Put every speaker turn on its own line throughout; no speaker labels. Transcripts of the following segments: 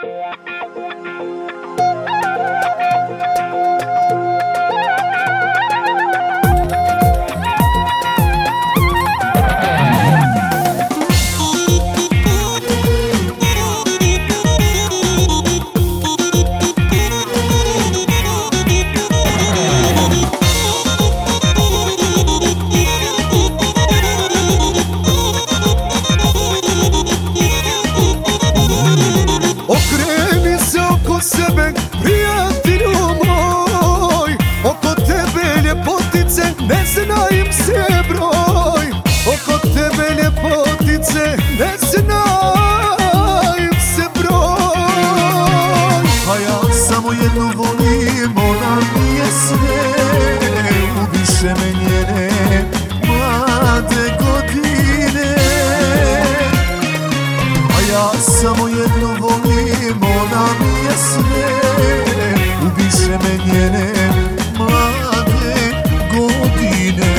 Okreni se oko sebe, prijatelju moj, oko tebe ljepotice ne zna im se broj. Oko tebe ljepotice ne zna im se broj.
A ja samo jednu volim, ona mi je sve, ubiše me njene mlade godine. A ja samo jednu volim, ona mi je sve, ubiše me njene mlade godine.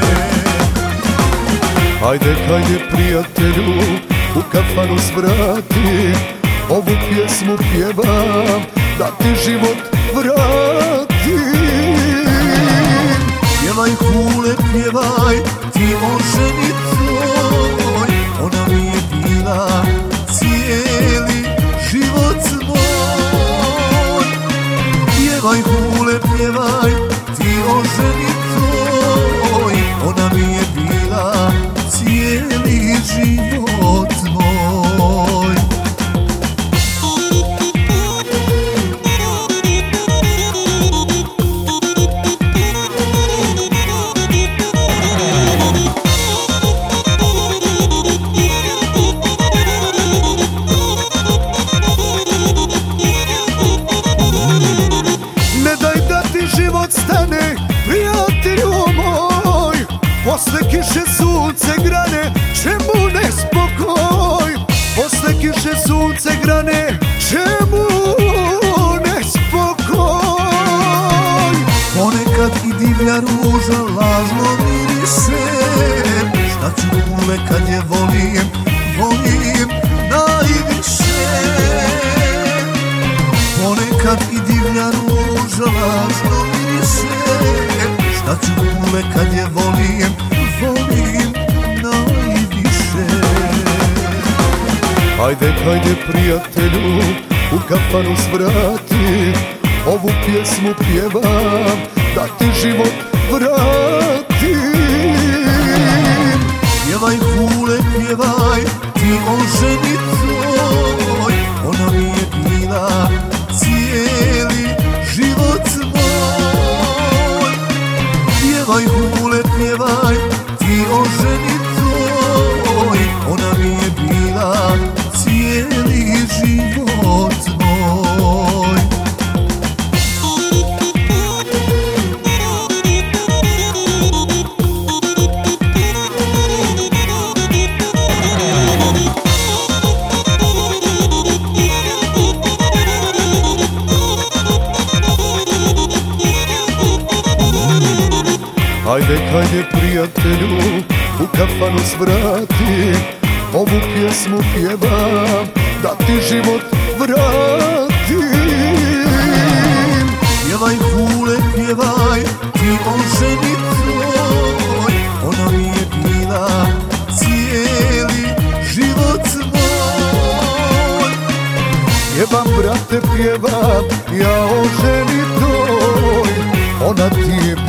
Hajde, hajde prijatelju, u kafanu svrati, ovu pjesmu pjevam da ti život vratim.
Pjevaj hule, pjevaj, ti o ženi tvoj, ona mi je bila cijeli život moj. Pjevaj hule, pjevaj, ti o ženi tvoj, ona mi je bila cijeli život moj.
Život stane, prijatelju moj, posle kiše sunce grane, čemu nespokoj? Posle kiše sunce grane, čemu nespokoj?
Ponekad i divlja ruža lažno miriše, šta ću hule kad je volim, volim najviše. Ponekad i divlja ruža lažno miriše, šta ću hule kad je volim, volim najviše.
Hajde, hajde prijatelju, u kafanu svrati, ovu pjesmu pjevam da ti život vratim.
Pjevaj hule, pjevaj, ti o ženi tvoj, ona mi je bila cijeli život moj. Pjevaj hule, pjevaj, ti o ženi tvoj, ona mi je bila cijeli život moj.
Hajde, hajde prijatelju, u kafanu svrati, ovu pjesmu pjevam da ti život vratim.
Pjevaj hule, pjevaj, ti o ženi tvoj, ona mi je bila cijeli život moj.
Pjevam brate, pjevam, ja o ženi toj, ona ti je